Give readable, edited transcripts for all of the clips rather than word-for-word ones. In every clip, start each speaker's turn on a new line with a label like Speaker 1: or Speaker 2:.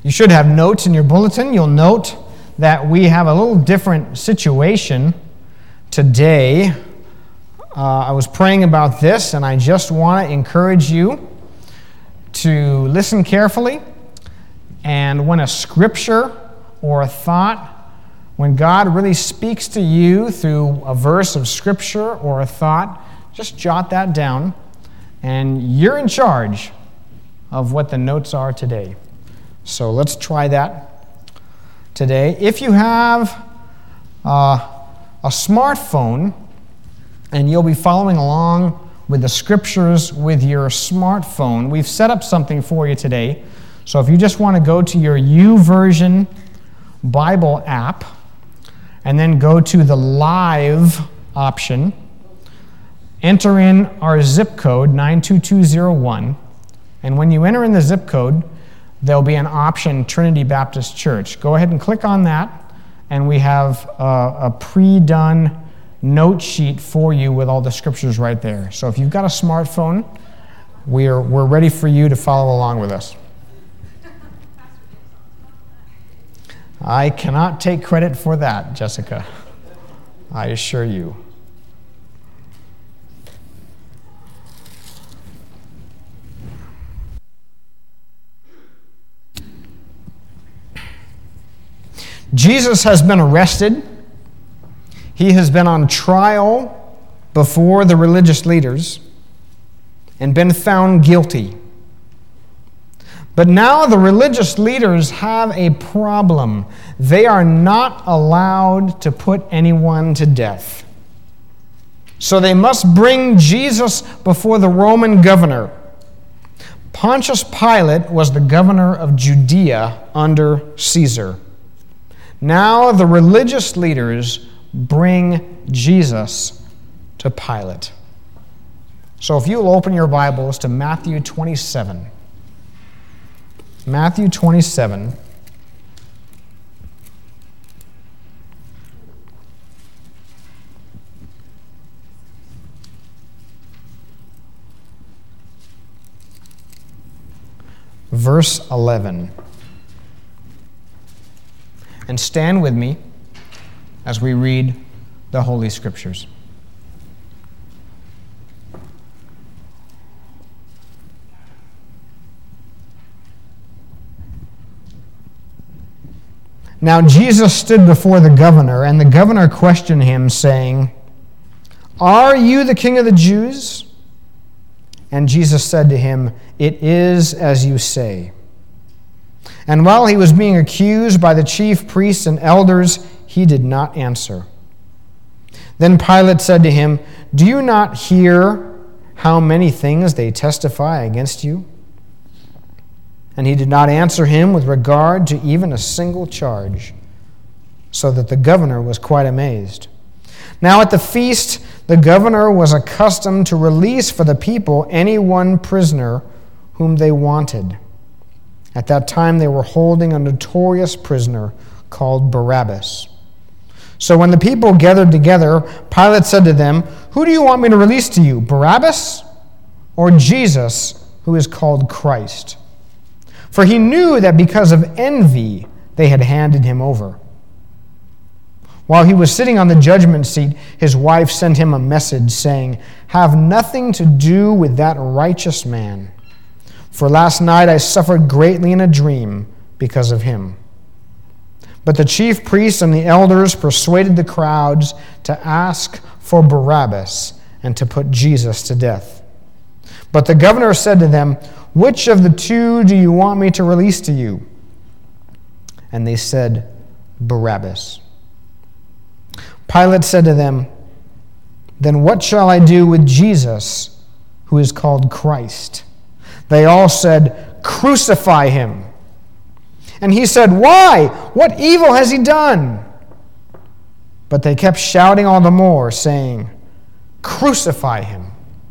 Speaker 1: You should have notes in your bulletin. You'll note that we have a little different situation today. I was praying about this, and I just want to encourage you to listen carefully. And when a scripture or a thought, when God really speaks to you through a verse of scripture or a thought, just jot that down, and you're in charge of what the notes are today. So let's try that today. If you have a smartphone, and you'll be following along with the scriptures with your smartphone, we've set up something for you today. So if you just want to go to your YouVersion Bible app and then go to the Live option, enter in our zip code, 92201, and when you enter in the zip code, there'll be an option, Trinity Baptist Church. Go ahead and click on that, and we have a pre-done note sheet for you with all the scriptures right there. So if you've got a smartphone, we're ready for you to follow along with us. I cannot take credit for that, Jessica. I assure you. Jesus has been arrested. He has been on trial before the religious leaders and been found guilty. But now the religious leaders have a problem. They are not allowed to put anyone to death. So they must bring Jesus before the Roman governor. Pontius Pilate was the governor of Judea under Caesar. Now the religious leaders bring Jesus to Pilate. So if you'll open your Bibles to Matthew 27. Matthew 27. Verse 11. And stand with me as we read the Holy Scriptures. Now Jesus stood before the governor, and the governor questioned him, saying, "Are you the king of the Jews?" And Jesus said to him, "It is as you say." And while he was being accused by the chief priests and elders, he did not answer. Then Pilate said to him, "Do you not hear how many things they testify against you?" And he did not answer him with regard to even a single charge, so that the governor was quite amazed. Now at the feast, the governor was accustomed to release for the people any one prisoner whom they wanted. At that time they were holding a notorious prisoner called Barabbas. So when the people gathered together, Pilate said to them, "Who do you want me to release to you, Barabbas or Jesus, who is called Christ?" For he knew that because of envy they had handed him over. While he was sitting on the judgment seat, his wife sent him a message saying, "Have nothing to do with that righteous man. For last night I suffered greatly in a dream because of him." But the chief priests and the elders persuaded the crowds to ask for Barabbas and to put Jesus to death. But the governor said to them, "Which of the two do you want me to release to you?" And they said, "Barabbas." Pilate said to them, "Then what shall I do with Jesus, who is called Christ?" They all said, "Crucify him." And he said, "Why? What evil has he done?" But they kept shouting all the more, saying, "Crucify him."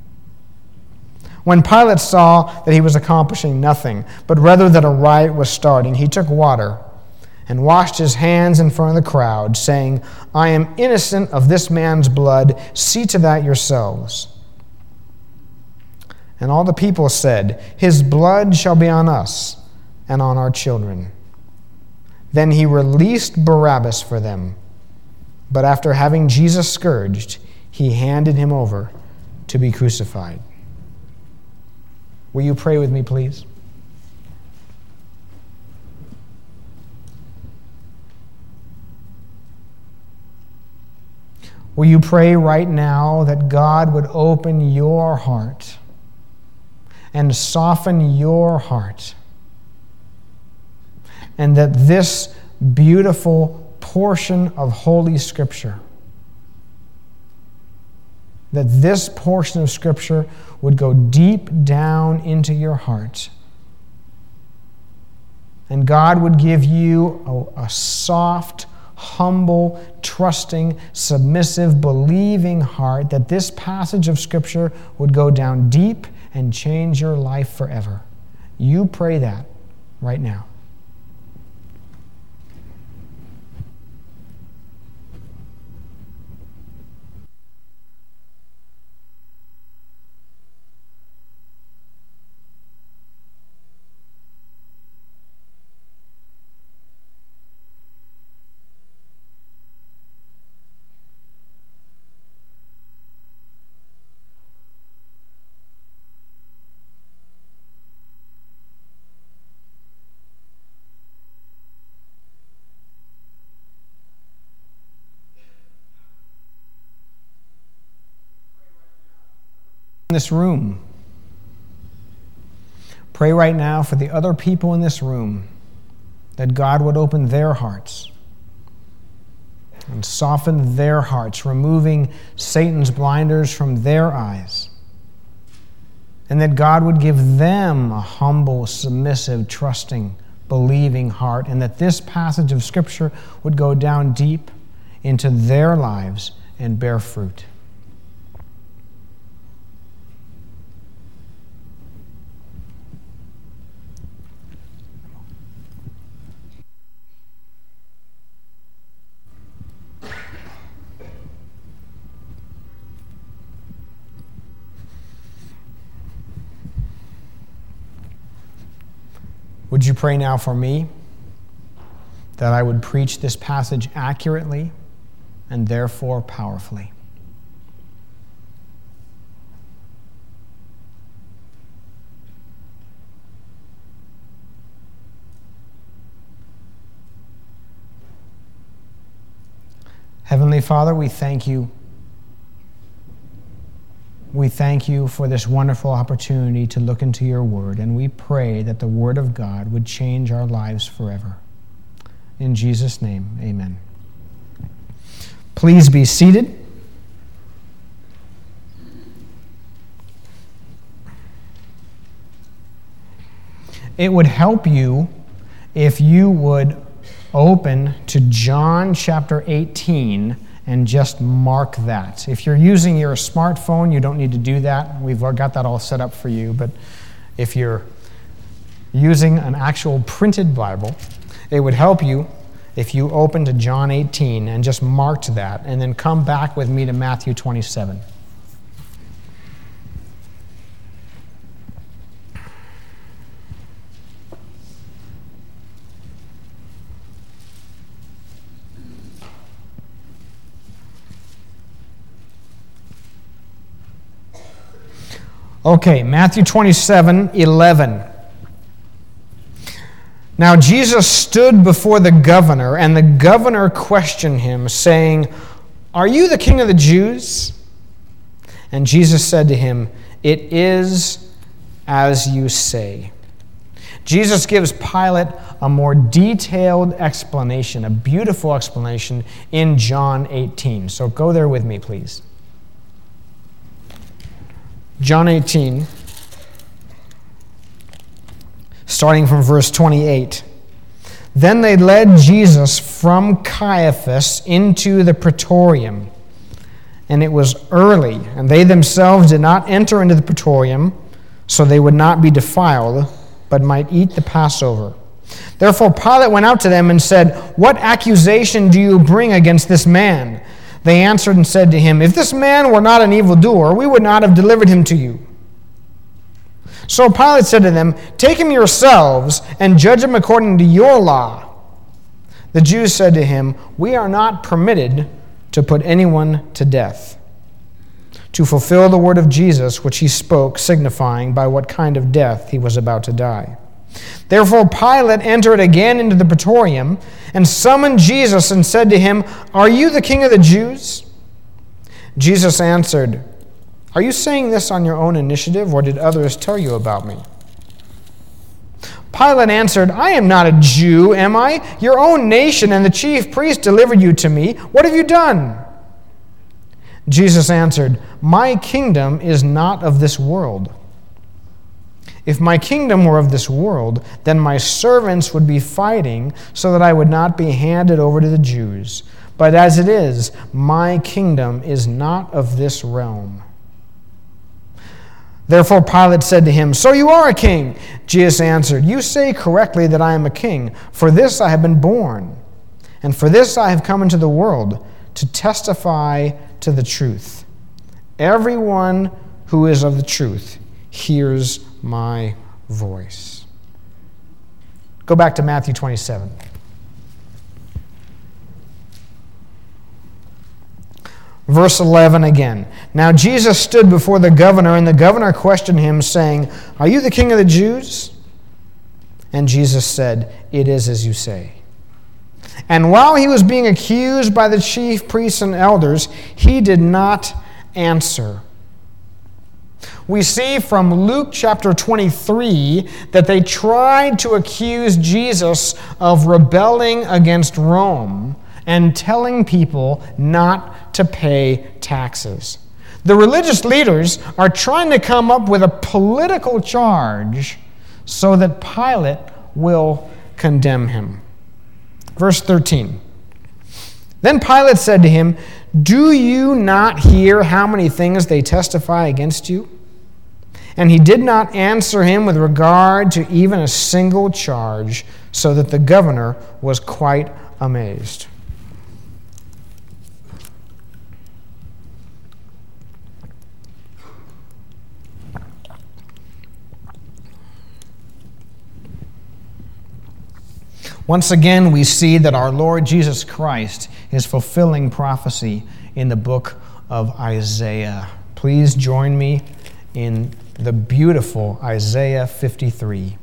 Speaker 1: When Pilate saw that he was accomplishing nothing, but rather that a riot was starting, he took water and washed his hands in front of the crowd, saying, "I am innocent of this man's blood. See to that yourselves." And all the people said, "His blood shall be on us and on our children." Then he released Barabbas for them. But after having Jesus scourged, he handed him over to be crucified. Will you pray with me, please? Will you pray right now that God would open your heart and soften your heart, and that this beautiful portion of Holy Scripture, that this portion of Scripture would go deep down into your heart, and God would give you a soft, humble, trusting, submissive, believing heart, that this passage of Scripture would go down deep and change your life forever. You pray that right now. In this room. Pray right now for the other people in this room, that God would open their hearts and soften their hearts, removing Satan's blinders from their eyes, and that God would give them a humble, submissive, trusting, believing heart, and that this passage of Scripture would go down deep into their lives and bear fruit. Would you pray now for me, that I would preach this passage accurately and therefore powerfully? Heavenly Father, we thank you. We thank you for this wonderful opportunity to look into your word, and we pray that the word of God would change our lives forever. In Jesus' name, amen. Please be seated. It would help you if you would open to John chapter 18 and just mark that. If you're using your smartphone, you don't need to do that. We've got that all set up for you. But if you're using an actual printed Bible, it would help you if you open to John 18 and just marked that, and then come back with me to Matthew 27. Okay, Matthew 27:11. Now Jesus stood before the governor, and the governor questioned him, saying, "Are you the king of the Jews?" And Jesus said to him, "It is as you say." Jesus gives Pilate a more detailed explanation, a beautiful explanation in John 18. So go there with me, please. John 18, starting from verse 28. Then they led Jesus from Caiaphas into the praetorium, and it was early, and they themselves did not enter into the praetorium, so they would not be defiled, but might eat the Passover. Therefore Pilate went out to them and said, "What accusation do you bring against this man?" They answered and said to him, "If this man were not an evildoer, we would not have delivered him to you." So Pilate said to them, "Take him yourselves and judge him according to your law." The Jews said to him, "We are not permitted to put anyone to death," to fulfill the word of Jesus, which he spoke, signifying by what kind of death he was about to die. Therefore Pilate entered again into the praetorium and summoned Jesus and said to him, "Are you the king of the Jews?" Jesus answered, "Are you saying this on your own initiative, or did others tell you about me?" Pilate answered, "I am not a Jew, am I? Your own nation and the chief priests delivered you to me. What have you done?" Jesus answered, "My kingdom is not of this world. If my kingdom were of this world, then my servants would be fighting so that I would not be handed over to the Jews. But as it is, my kingdom is not of this realm." Therefore Pilate said to him, "So you are a king?" Jesus answered, "You say correctly that I am a king. For this I have been born, and for this I have come into the world, to testify to the truth. Everyone who is of the truth hears my voice." Go back to Matthew 27. Verse 11 again. Now Jesus stood before the governor, and the governor questioned him, saying, "Are you the king of the Jews?" And Jesus said, "It is as you say." And while he was being accused by the chief priests and elders, he did not answer. We see from Luke chapter 23 that they tried to accuse Jesus of rebelling against Rome and telling people not to pay taxes. The religious leaders are trying to come up with a political charge so that Pilate will condemn him. Verse 13. Then Pilate said to him, "Do you not hear how many things they testify against you?" And he did not answer him with regard to even a single charge, so that the governor was quite amazed. Once again, we see that our Lord Jesus Christ is fulfilling prophecy in the book of Isaiah. Please join me in the beautiful Isaiah 53.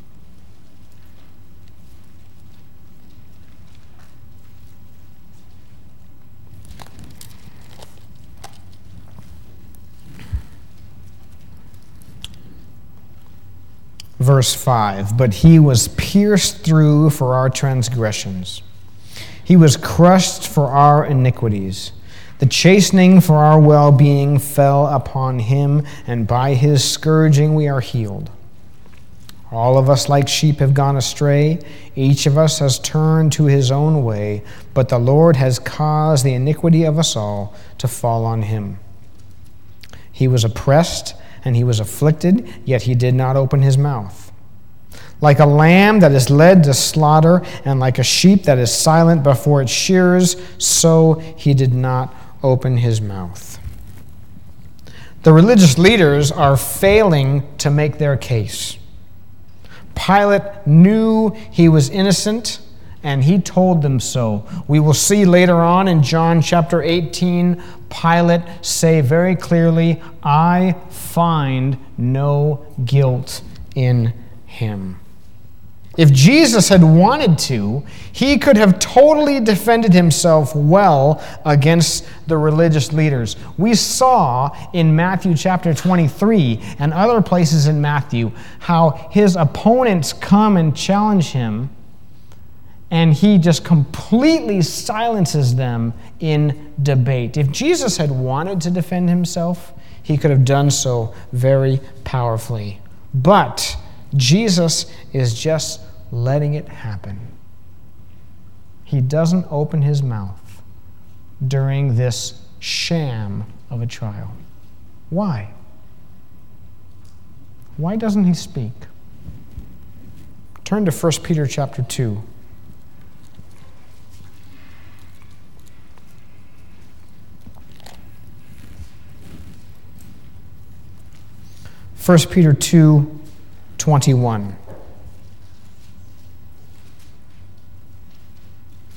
Speaker 1: Verse 5, "But he was pierced through for our transgressions. He was crushed for our iniquities. The chastening for our well-being fell upon him, and by his scourging we are healed. All of us like sheep have gone astray. Each of us has turned to his own way, but the Lord has caused the iniquity of us all to fall on him. He was oppressed and he was afflicted, yet he did not open his mouth. Like a lamb that is led to slaughter, and like a sheep that is silent before its shearers, so he did not open his mouth." The religious leaders are failing to make their case. Pilate knew he was innocent, and he told them so. We will see later on in John chapter 18, Pilate say very clearly, "I find no guilt in him." If Jesus had wanted to, he could have totally defended himself well against the religious leaders. We saw in Matthew chapter 23 and other places in Matthew how his opponents come and challenge him, and he just completely silences them in debate. If Jesus had wanted to defend himself, he could have done so very powerfully. But Jesus is just letting it happen. He doesn't open his mouth during this sham of a trial. Why? Why doesn't he speak? Turn to 1 Peter chapter 2. First Peter 2:21.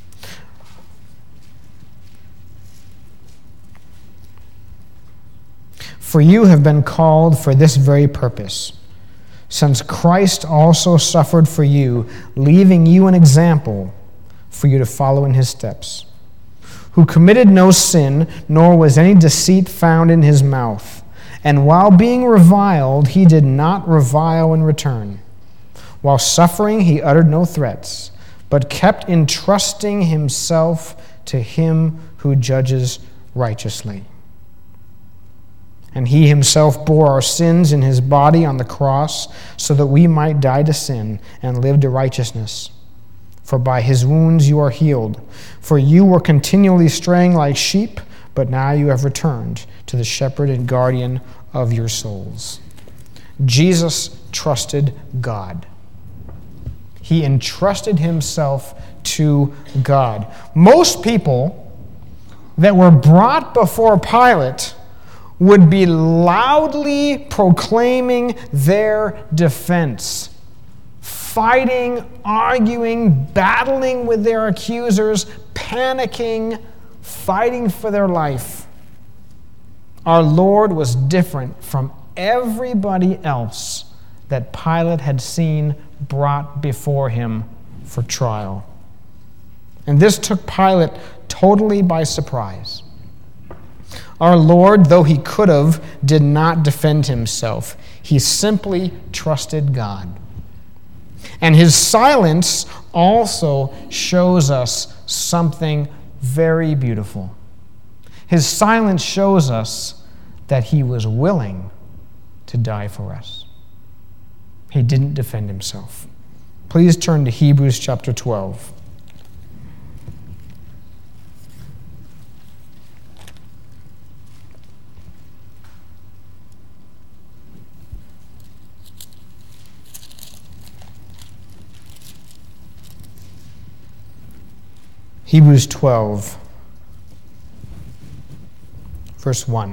Speaker 1: For you have been called for this very purpose, since Christ also suffered for you, leaving you an example for you to follow in his steps, who committed no sin, nor was any deceit found in his mouth. And while being reviled, he did not revile in return. While suffering, he uttered no threats, but kept entrusting himself to him who judges righteously. And he himself bore our sins in his body on the cross, so that we might die to sin and live to righteousness. For by his wounds you are healed. For you were continually straying like sheep, but now you have returned to the shepherd and guardian of your souls. Jesus trusted God. He entrusted himself to God. Most people that were brought before Pilate would be loudly proclaiming their defense, fighting, arguing, battling with their accusers, panicking, fighting for their life. Our Lord was different from everybody else that Pilate had seen brought before him for trial. And this took Pilate totally by surprise. Our Lord, though he could have, did not defend himself. He simply trusted God. And his silence also shows us something very beautiful. His silence shows us that he was willing to die for us. He didn't defend himself. Please turn to Hebrews chapter 12. Hebrews 12, verse 1.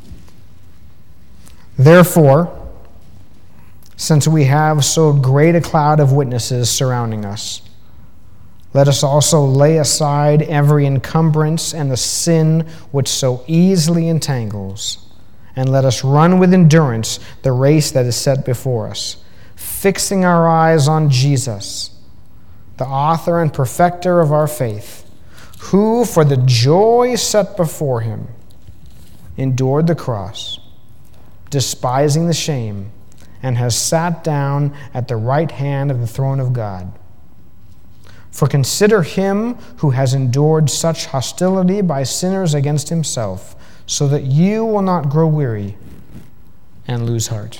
Speaker 1: Therefore, since we have so great a cloud of witnesses surrounding us, let us also lay aside every encumbrance and the sin which so easily entangles, and let us run with endurance the race that is set before us, fixing our eyes on Jesus, the author and perfecter of our faith, who, for the joy set before him, endured the cross, despising the shame, and has sat down at the right hand of the throne of God. For consider him who has endured such hostility by sinners against himself, so that you will not grow weary and lose heart.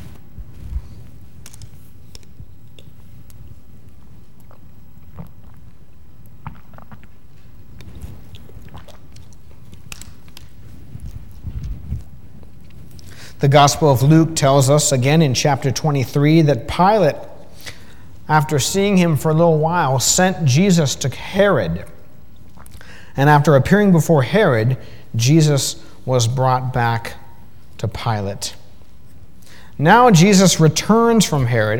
Speaker 1: The Gospel of Luke tells us, again in chapter 23, that Pilate, after seeing him for a little while, sent Jesus to Herod. And after appearing before Herod, Jesus was brought back to Pilate. Now Jesus returns from Herod.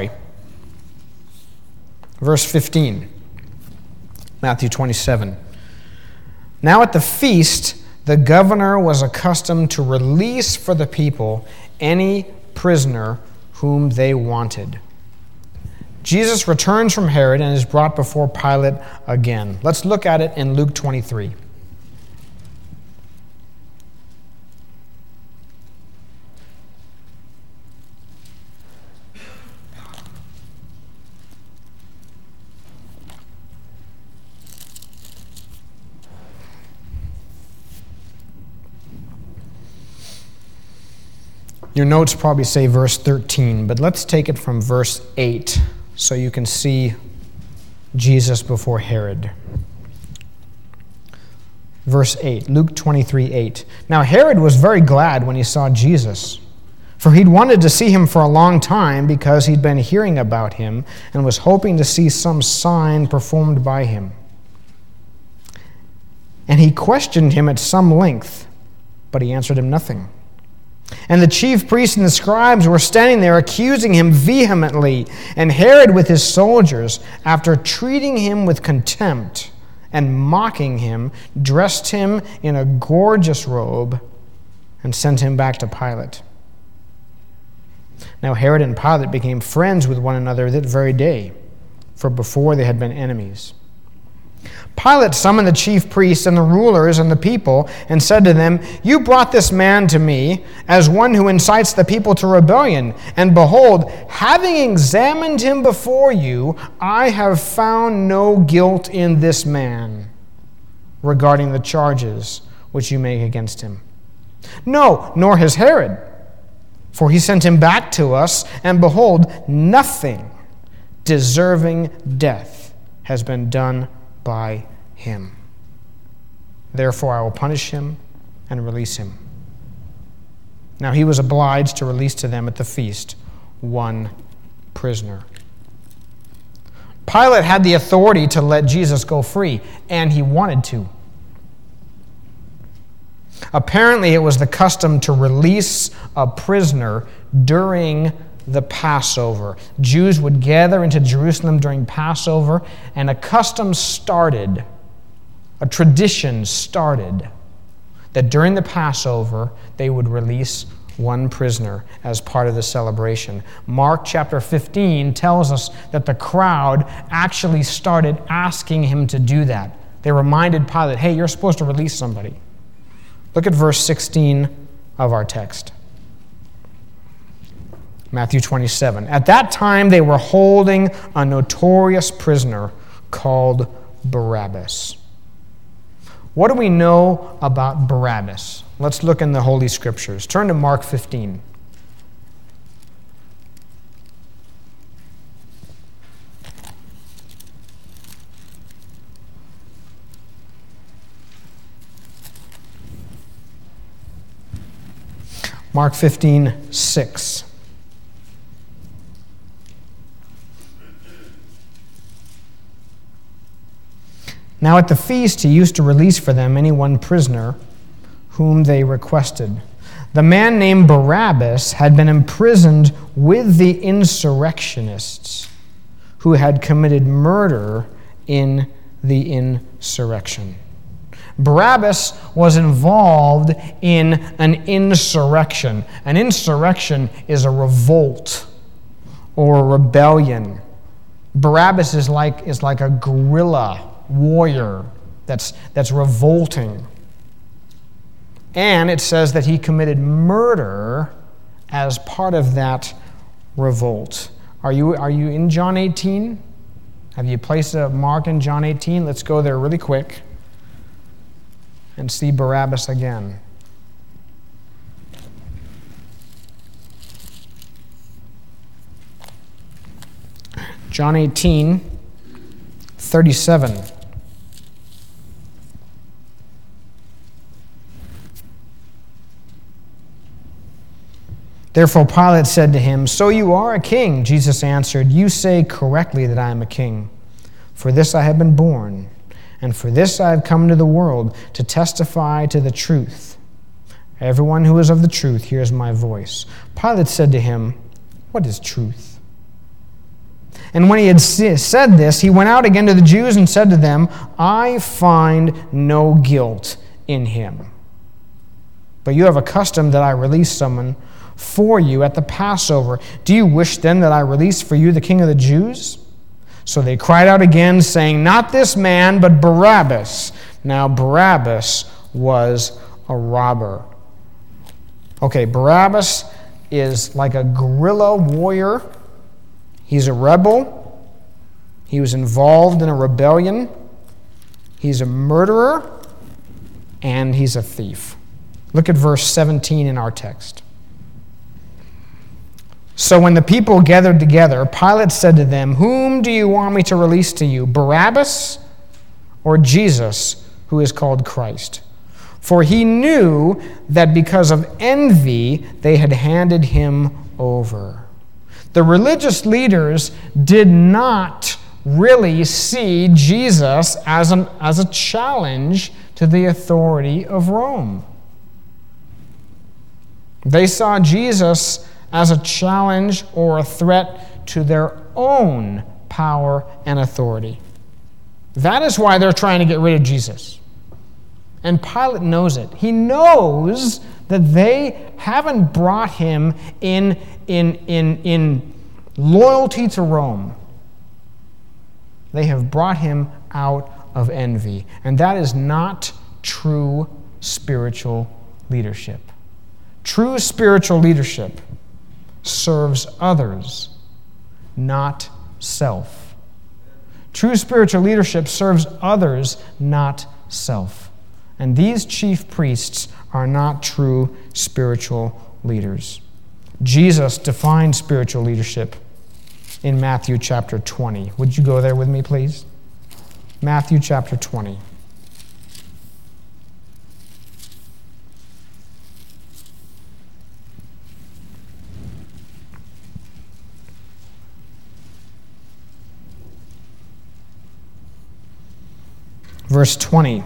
Speaker 1: Verse 15, Matthew 27. Now at the feast, the governor was accustomed to release for the people any prisoner whom they wanted. Jesus returns from Herod and is brought before Pilate again. Let's look at it in Luke 23. Your notes probably say verse 13, but let's take it from verse 8 so you can see Jesus before Herod. Verse 8, Luke 23:8. Now Herod was very glad when he saw Jesus, for he'd wanted to see him for a long time because he'd been hearing about him and was hoping to see some sign performed by him. And he questioned him at some length, but he answered him nothing. And the chief priests and the scribes were standing there accusing him vehemently. And Herod with his soldiers, after treating him with contempt and mocking him, dressed him in a gorgeous robe and sent him back to Pilate. Now Herod and Pilate became friends with one another that very day, for before they had been enemies. Pilate summoned the chief priests and the rulers and the people and said to them, "You brought this man to me as one who incites the people to rebellion. And behold, having examined him before you, I have found no guilt in this man regarding the charges which you make against him. No, nor has Herod. For he sent him back to us, and behold, nothing deserving death has been done by him. Therefore I will punish him and release him." Now he was obliged to release to them at the feast one prisoner. Pilate had the authority to let Jesus go free, and he wanted to. Apparently, it was the custom to release a prisoner during the Passover. Jews would gather into Jerusalem during Passover, and a custom started, a tradition started, that during the Passover, they would release one prisoner as part of the celebration. Mark chapter 15 tells us that the crowd actually started asking him to do that. They reminded Pilate, "Hey, you're supposed to release somebody." Look at verse 16 of our text. Matthew 27. At that time they were holding a notorious prisoner called Barabbas. What do we know about Barabbas? Let's look in the Holy Scriptures. Turn to Mark 15. Mark 15:6. Now at the feast he used to release for them any one prisoner whom they requested. The man named Barabbas had been imprisoned with the insurrectionists who had committed murder in the insurrection. Barabbas was involved in an insurrection. An insurrection is a revolt or a rebellion. Barabbas is like a guerrilla warrior that's revolting. And it says that he committed murder as part of that revolt. Are you in John 18? Have you placed a mark in John 18? Let's go there really quick and see Barabbas again. John 18:37. Therefore Pilate said to him, "So you are a king?" Jesus answered, "You say correctly that I am a king. For this I have been born, and for this I have come into the world, to testify to the truth. Everyone who is of the truth hears my voice." Pilate said to him, "What is truth?" And when he had said this, he went out again to the Jews and said to them, "I find no guilt in him. But you have a custom that I release someone for you at the Passover. Do you wish then that I release for you the king of the Jews?" So they cried out again, saying, "Not this man, but Barabbas." Now Barabbas was a robber. Okay, Barabbas is like a guerrilla warrior. He's a rebel. He was involved in a rebellion. He's a murderer, and he's a thief. Look at verse 17 in our text. So when the people gathered together, Pilate said to them, "Whom do you want me to release to you, Barabbas or Jesus, who is called Christ?" For he knew that because of envy they had handed him over. The religious leaders did not really see Jesus as a challenge to the authority of Rome. They saw Jesus as a challenge or a threat to their own power and authority. That is why they're trying to get rid of Jesus. And Pilate knows it. He knows that they haven't brought him in loyalty to Rome. They have brought him out of envy. And that is not true spiritual leadership. True spiritual leadership serves others, not self. True spiritual leadership serves others, not self. And these chief priests are not true spiritual leaders. Jesus defined spiritual leadership in Matthew chapter 20. Would you go there with me, please? Matthew chapter 20. Verse 20.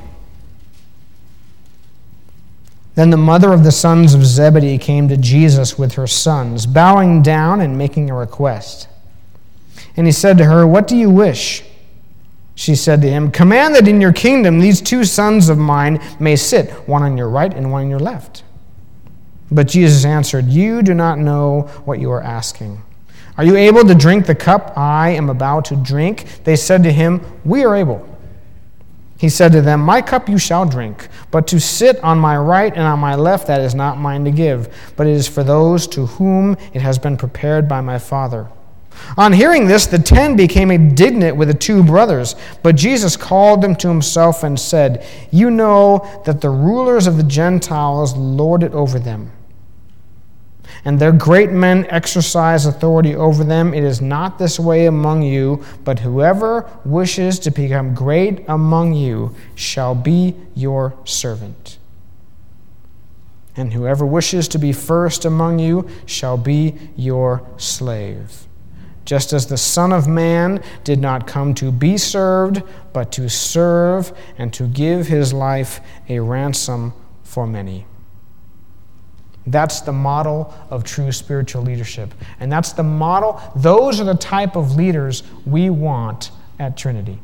Speaker 1: Then the mother of the sons of Zebedee came to Jesus with her sons, bowing down and making a request. And he said to her, "What do you wish?" She said to him, "Command that in your kingdom these two sons of mine may sit, one on your right and one on your left." But Jesus answered, "You do not know what you are asking. Are you able to drink the cup I am about to drink?" They said to him, "We are able." He said to them, "My cup you shall drink, but to sit on my right and on my left, that is not mine to give, but it is for those to whom it has been prepared by my Father." On hearing this, the 10 became indignant with the two brothers, but Jesus called them to himself and said, "You know that the rulers of the Gentiles lord it over them, and their great men exercise authority over them. It is not this way among you, but whoever wishes to become great among you shall be your servant. And whoever wishes to be first among you shall be your slave. Just as the Son of Man did not come to be served, but to serve and to give his life a ransom for many." That's the model of true spiritual leadership. And that's the model, those are the type of leaders we want at Trinity.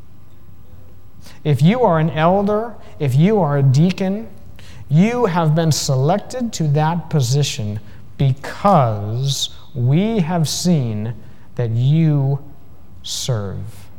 Speaker 1: If you are an elder, if you are a deacon, you have been selected to that position because we have seen that you serve.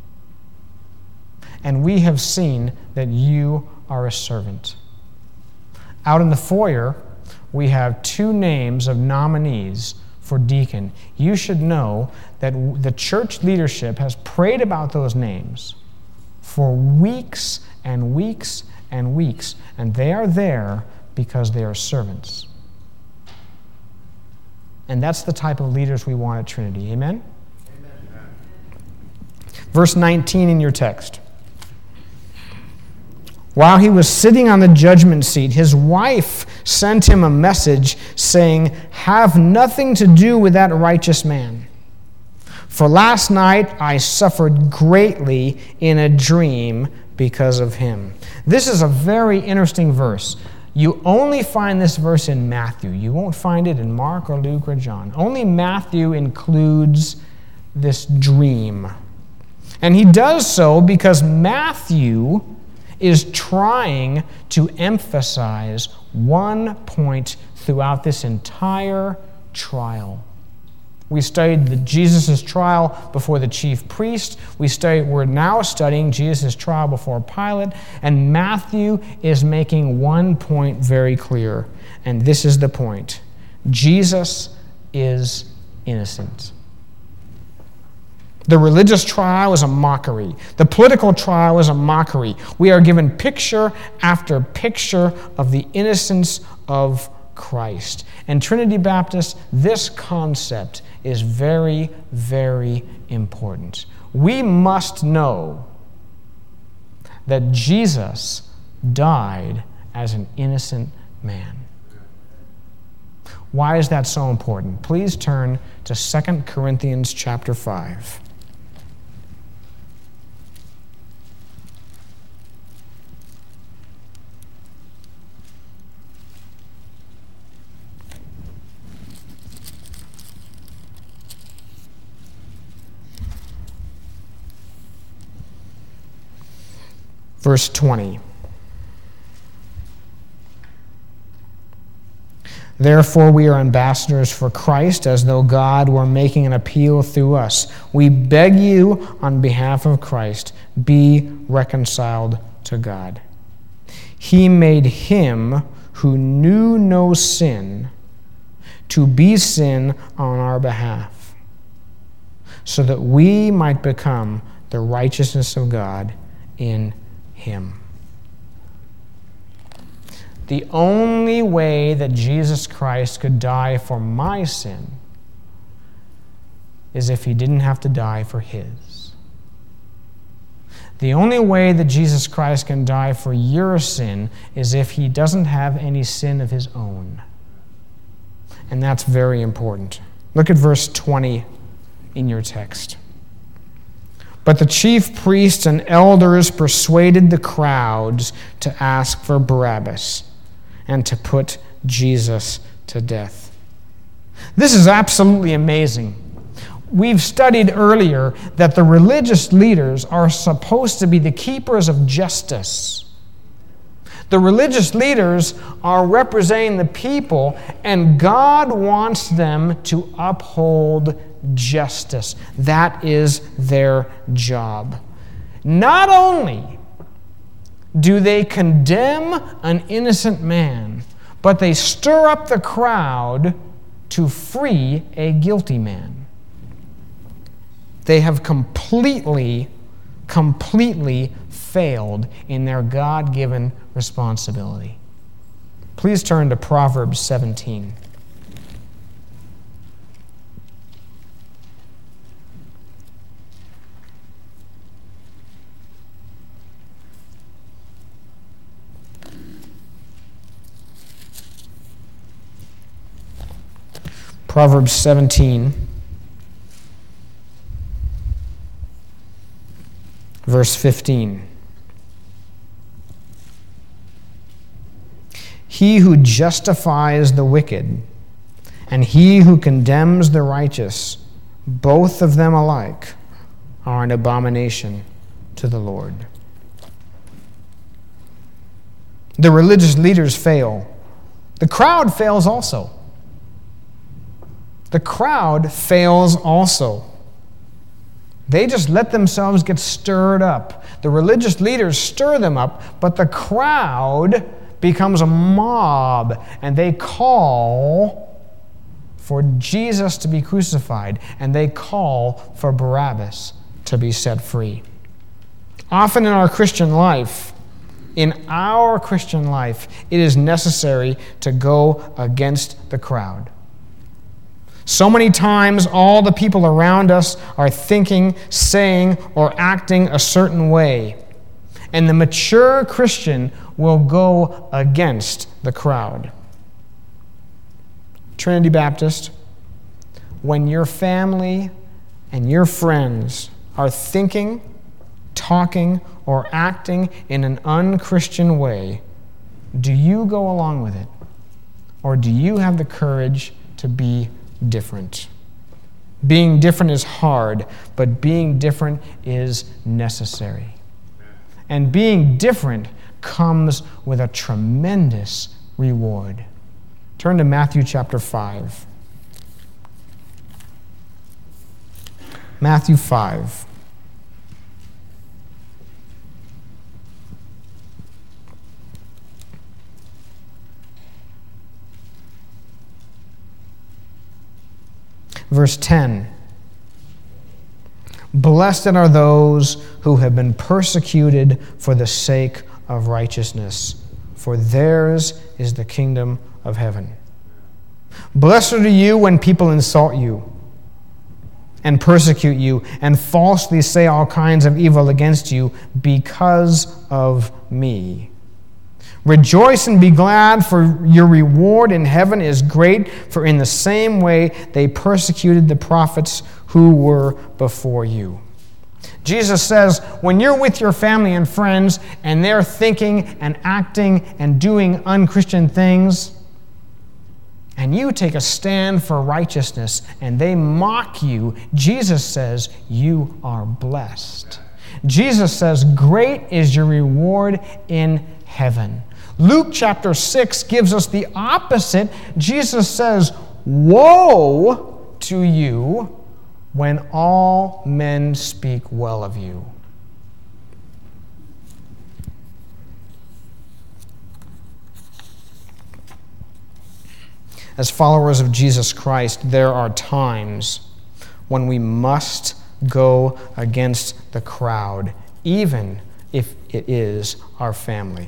Speaker 1: And we have seen that you are a servant. Out in the foyer, we have 2 names of nominees for deacon. You should know that the church leadership has prayed about those names for weeks and weeks and weeks, and they are there because they are servants. And that's the type of leaders we want at Trinity. Amen? Amen. Verse 19 in your text. While he was sitting on the judgment seat, his wife sent him a message saying, "Have nothing to do with that righteous man. For last night I suffered greatly in a dream because of him." This is a very interesting verse. You only find this verse in Matthew. You won't find it in Mark or Luke or John. Only Matthew includes this dream. And he does so because Matthew is trying to emphasize one point throughout this entire trial. We studied Jesus' trial before the chief priest. We're now studying Jesus' trial before Pilate. And Matthew is making one point very clear. And this is the point. Jesus is innocent. The religious trial is a mockery. The political trial is a mockery. We are given picture after picture of the innocence of Christ. And Trinity Baptist, this concept is very, very important. We must know that Jesus died as an innocent man. Why is that so important? Please turn to 2 Corinthians chapter 5. Verse 20. Therefore, we are ambassadors for Christ, as though God were making an appeal through us. We beg you, on behalf of Christ, be reconciled to God. He made him who knew no sin to be sin on our behalf, so that we might become the righteousness of God in him. The only way that Jesus Christ could die for my sin is if he didn't have to die for his. The only way that Jesus Christ can die for your sin is if he doesn't have any sin of his own. And that's very important. Look at verse 20 in your text. But the chief priests and elders persuaded the crowds to ask for Barabbas and to put Jesus to death. This is absolutely amazing. We've studied earlier that the religious leaders are supposed to be the keepers of justice. The religious leaders are representing the people, and God wants them to uphold justice. That is their job. Not only do they condemn an innocent man, but they stir up the crowd to free a guilty man. They have completely failed in their God-given responsibility. Please turn to Proverbs 17. Proverbs 17, verse 15. He who justifies the wicked and he who condemns the righteous, both of them alike, are an abomination to the Lord. The religious leaders fail. The crowd fails also. The crowd fails also. They just let themselves get stirred up. The religious leaders stir them up, but the crowd becomes a mob, and they call for Jesus to be crucified, and they call for Barabbas to be set free. Often in our Christian life, it is necessary to go against the crowd. So many times, all the people around us are thinking, saying, or acting a certain way. And the mature Christian will go against the crowd. Trinity Baptist, when your family and your friends are thinking, talking, or acting in an unchristian way, do you go along with it? Or do you have the courage to be different? Being different is hard, but being different is necessary. And being different comes with a tremendous reward. Turn to Matthew chapter 5. Matthew 5. Verse 10. Blessed are those who have been persecuted for the sake of righteousness, for theirs is the kingdom of heaven. Blessed are you when people insult you and persecute you and falsely say all kinds of evil against you because of me. Rejoice and be glad, for your reward in heaven is great, for in the same way they persecuted the prophets who were before you. Jesus says, when you're with your family and friends and they're thinking and acting and doing unchristian things, and you take a stand for righteousness and they mock you, Jesus says, you are blessed. Jesus says, great is your reward in heaven. Luke chapter 6 gives us the opposite. Jesus says, "Woe to you when all men speak well of you." As followers of Jesus Christ, there are times when we must go against the crowd, even if it is our family.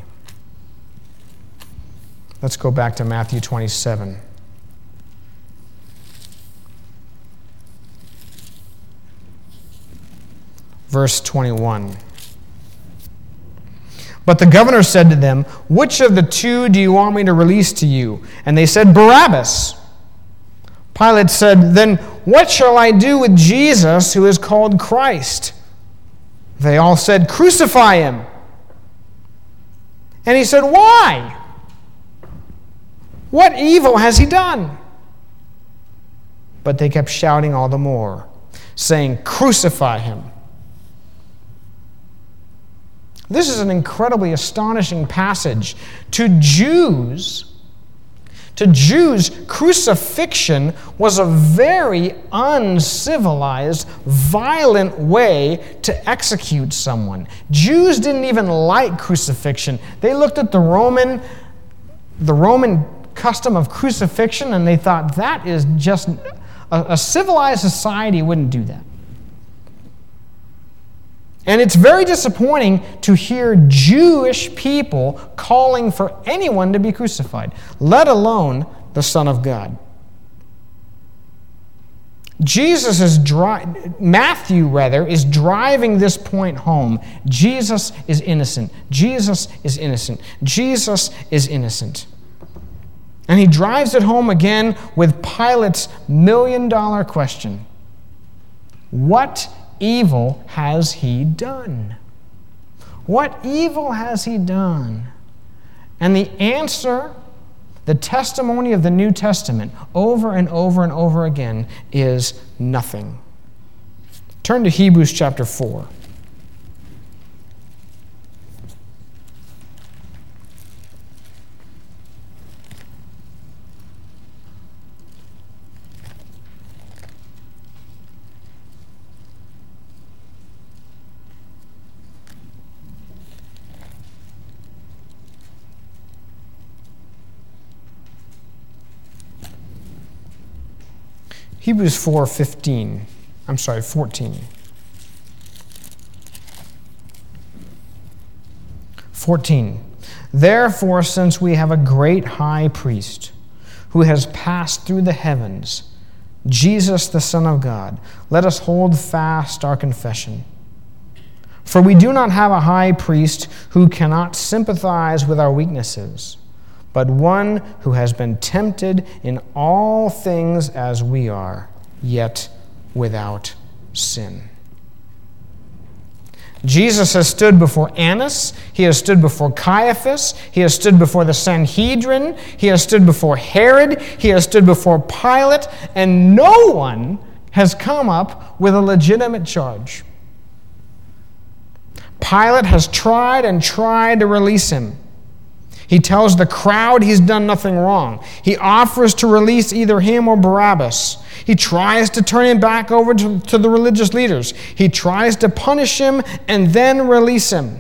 Speaker 1: Let's go back to Matthew 27. Verse 21. But the governor said to them, "Which of the two do you want me to release to you?" And they said, "Barabbas." Pilate said, "Then what shall I do with Jesus, who is called Christ?" They all said, "Crucify him." And he said, "Why? What evil has he done?" But they kept shouting all the more, saying, "Crucify him." This is an incredibly astonishing passage. To Jews, crucifixion was a very uncivilized, violent way to execute someone. Jews didn't even like crucifixion. They looked at the Roman custom of crucifixion and they thought that is just a civilized society wouldn't do that. And it's very disappointing to hear Jewish people calling for anyone to be crucified, let alone the Son of God. Matthew is driving this point home. Jesus is innocent. Jesus is innocent. Jesus is innocent. And he drives it home again with Pilate's million-dollar question. What evil has he done? What evil has he done? And the answer, the testimony of the New Testament, over and over and over again, is nothing. Turn to Hebrews chapter 4. Hebrews 14. Therefore, since we have a great high priest who has passed through the heavens, Jesus the Son of God, let us hold fast our confession. For we do not have a high priest who cannot sympathize with our weaknesses, but one who has been tempted in all things as we are, yet without sin. Jesus has stood before Annas, he has stood before Caiaphas, he has stood before the Sanhedrin, he has stood before Herod, he has stood before Pilate, and no one has come up with a legitimate charge. Pilate has tried and tried to release him. He tells the crowd he's done nothing wrong. He offers to release either him or Barabbas. He tries to turn him back over to the religious leaders. He tries to punish him and then release him.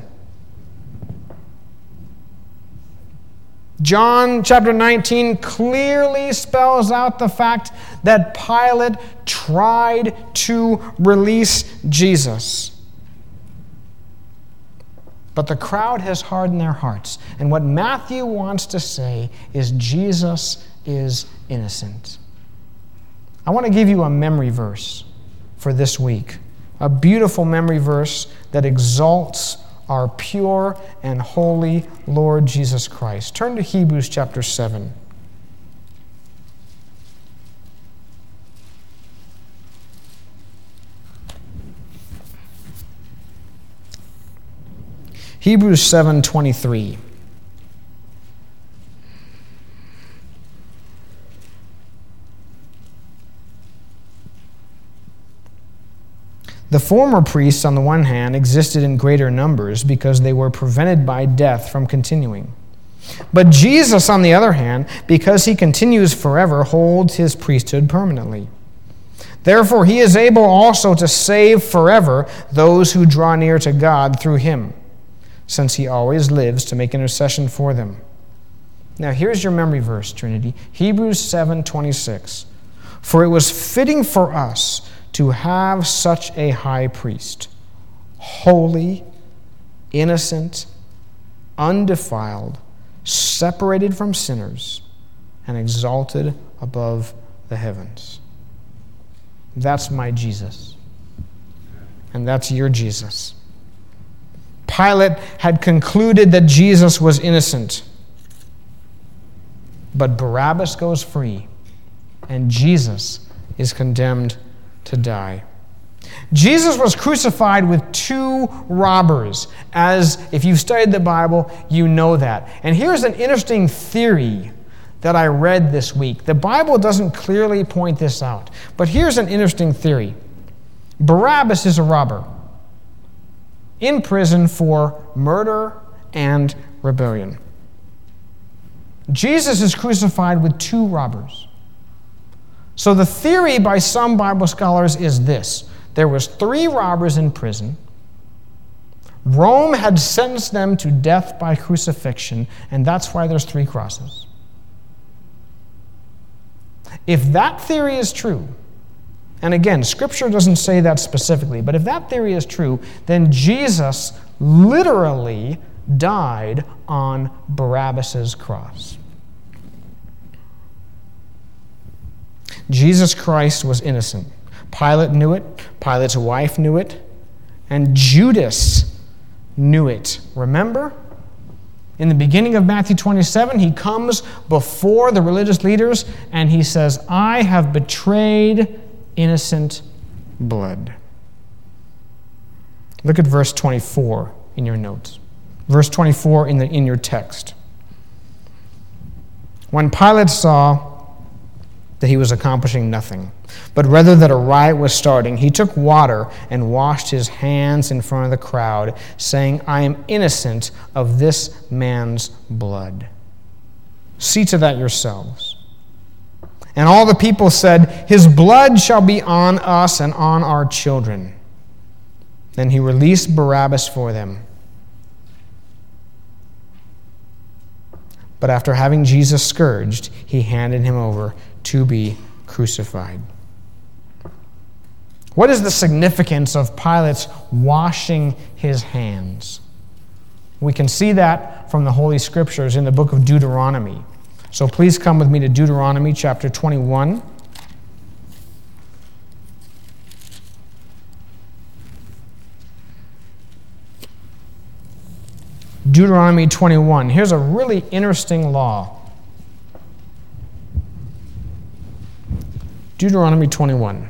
Speaker 1: John chapter 19 clearly spells out the fact that Pilate tried to release Jesus. But the crowd has hardened their hearts. And what Matthew wants to say is Jesus is innocent. I want to give you a memory verse for this week. A beautiful memory verse that exalts our pure and holy Lord Jesus Christ. Turn to Hebrews chapter 7. Hebrews 7:23. The former priests, on the one hand, existed in greater numbers because they were prevented by death from continuing. But Jesus, on the other hand, because he continues forever, holds his priesthood permanently. Therefore, he is able also to save forever those who draw near to God through him, since he always lives to make intercession for them. Now, here's your memory verse, Trinity. Hebrews 7:26. For it was fitting for us to have such a high priest, holy, innocent, undefiled, separated from sinners, and exalted above the heavens. That's my Jesus. And that's your Jesus. Pilate had concluded that Jesus was innocent. But Barabbas goes free, and Jesus is condemned to die. Jesus was crucified with two robbers, as if you've studied the Bible, you know that. And here's an interesting theory that I read this week. The Bible doesn't clearly point this out, but here's an interesting theory. Barabbas is a robber in prison for murder and rebellion. Jesus is crucified with two robbers. So the theory by some Bible scholars is this. There was three robbers in prison. Rome had sentenced them to death by crucifixion, and that's why there's three crosses. If that theory is true, and again, Scripture doesn't say that specifically, but if that theory is true, then Jesus literally died on Barabbas' cross. Jesus Christ was innocent. Pilate knew it, Pilate's wife knew it, and Judas knew it. Remember? In the beginning of Matthew 27, he comes before the religious leaders and he says, I have betrayed innocent blood. Look at verse 24 in your notes. Verse 24 in your text. When Pilate saw that he was accomplishing nothing, but rather that a riot was starting, he took water and washed his hands in front of the crowd, saying, I am innocent of this man's blood. See to that yourselves. And all the people said, his blood shall be on us and on our children. Then he released Barabbas for them. But after having Jesus scourged, he handed him over to be crucified. What is the significance of Pilate's washing his hands? We can see that from the Holy Scriptures in the book of Deuteronomy. So please come with me to Deuteronomy chapter 21. Deuteronomy 21. Here's a really interesting law. Deuteronomy 21.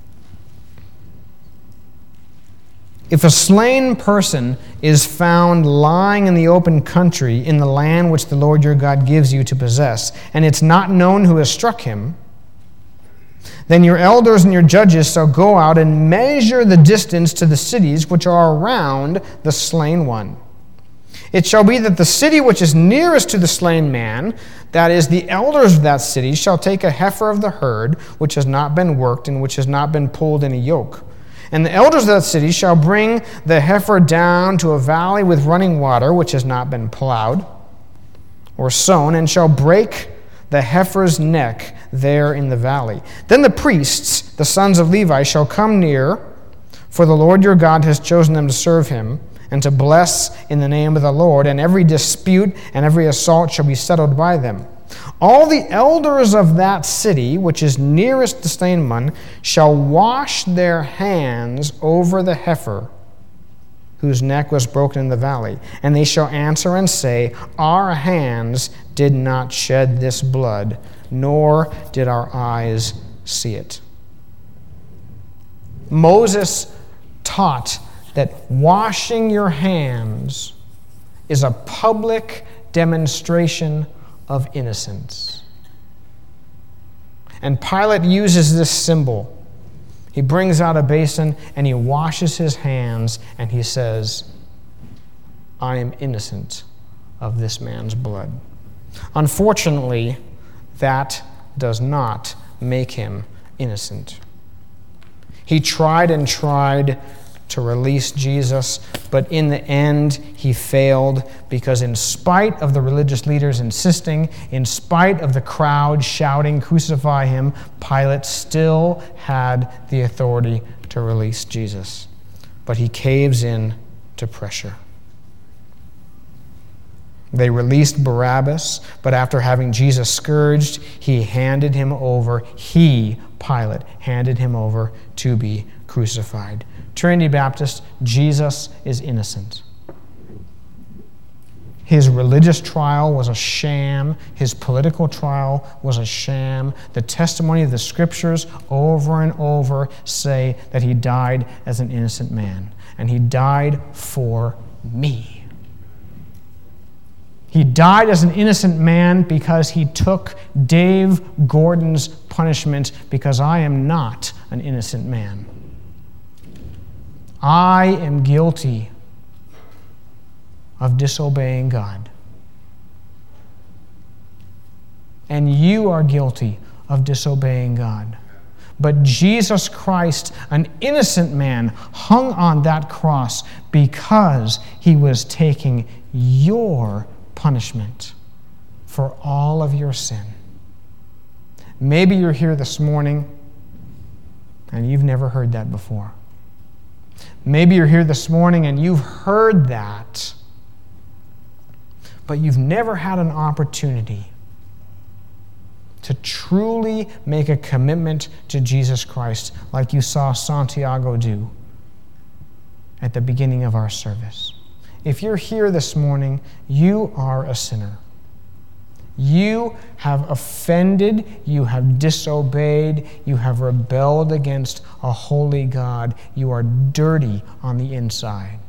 Speaker 1: If a slain person is found lying in the open country in the land which the Lord your God gives you to possess, and it's not known who has struck him, then your elders and your judges shall go out and measure the distance to the cities which are around the slain one. It shall be that the city which is nearest to the slain man, that is, the elders of that city, shall take a heifer of the herd, which has not been worked and which has not been pulled in a yoke. And the elders of that city shall bring the heifer down to a valley with running water, which has not been plowed or sown, and shall break the heifer's neck there in the valley. Then the priests, the sons of Levi, shall come near, for the Lord your God has chosen them to serve him, and to bless in the name of the Lord, and every dispute and every assault shall be settled by them. All the elders of that city, which is nearest the slain one, shall wash their hands over the heifer whose neck was broken in the valley, and they shall answer and say, our hands did not shed this blood, nor did our eyes see it. Moses taught that washing your hands is a public demonstration of innocence. And Pilate uses this symbol. He brings out a basin and he washes his hands and he says, I am innocent of this man's blood. Unfortunately, that does not make him innocent. He tried and tried to release Jesus, but in the end, he failed because in spite of the religious leaders insisting, in spite of the crowd shouting, "Crucify him," Pilate still had the authority to release Jesus. But he caves in to pressure. They released Barabbas, but after having Jesus scourged, Pilate handed him over to be crucified. Trinity Baptist, Jesus is innocent. His religious trial was a sham. His political trial was a sham. The testimony of the Scriptures over and over say that he died as an innocent man. And he died for me. He died as an innocent man because he took Dave Gordon's punishment because I am not an innocent man. I am guilty of disobeying God. And you are guilty of disobeying God. But Jesus Christ, an innocent man, hung on that cross because he was taking your punishment for all of your sin. Maybe you're here this morning and you've never heard that before. Maybe you're here this morning and you've heard that, but you've never had an opportunity to truly make a commitment to Jesus Christ like you saw Santiago do at the beginning of our service. If you're here this morning, you are a sinner. You have offended, you have disobeyed, you have rebelled against a holy God. You are dirty on the inside.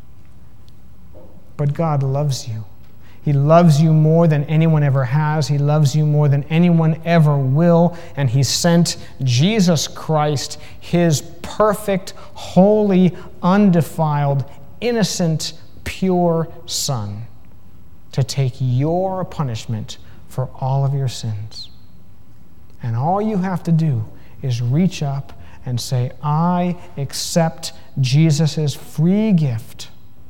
Speaker 1: But God loves you. He loves you more than anyone ever has. He loves you more than anyone ever will. And he sent Jesus Christ, his perfect, holy, undefiled, innocent, pure Son, to take your punishment for all of your sins. And all you have to do is reach up and say, I accept Jesus' free gift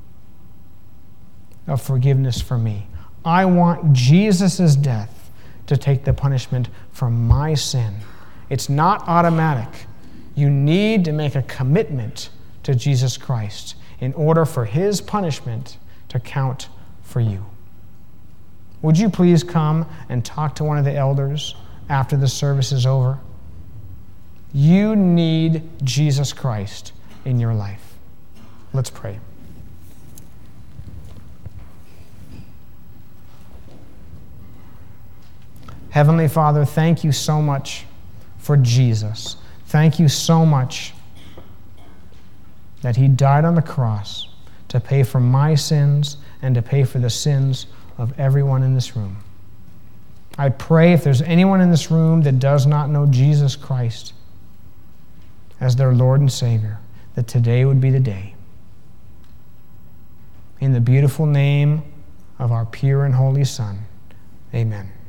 Speaker 1: of forgiveness for me. I want Jesus' death to take the punishment for my sin. It's not automatic. You need to make a commitment to Jesus Christ in order for his punishment to count for you. Would you please come and talk to one of the elders after the service is over? You need Jesus Christ in your life. Let's pray. Heavenly Father, thank you so much for Jesus. Thank you so much that he died on the cross to pay for my sins and to pay for the sins of everyone in this room. I pray if there's anyone in this room that does not know Jesus Christ as their Lord and Savior, that today would be the day. In the beautiful name of our pure and holy Son, amen.